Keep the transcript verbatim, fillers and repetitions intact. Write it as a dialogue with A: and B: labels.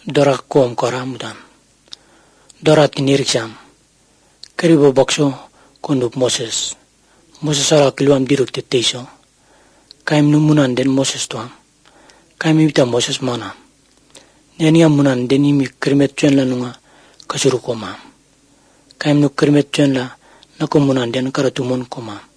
A: Dora kom kora mudan. Dora tiniriksam. Karibo boxo kondup Moses. Moses ara kiluam diruk teteiso. Kaim numunan den Moses tuam. Kaim ibita Moses mana. Nenia munan den imi krimet chuen la nunga kasuru koma. Kaim nu krimet chuen la nakomunan den karatumon koma.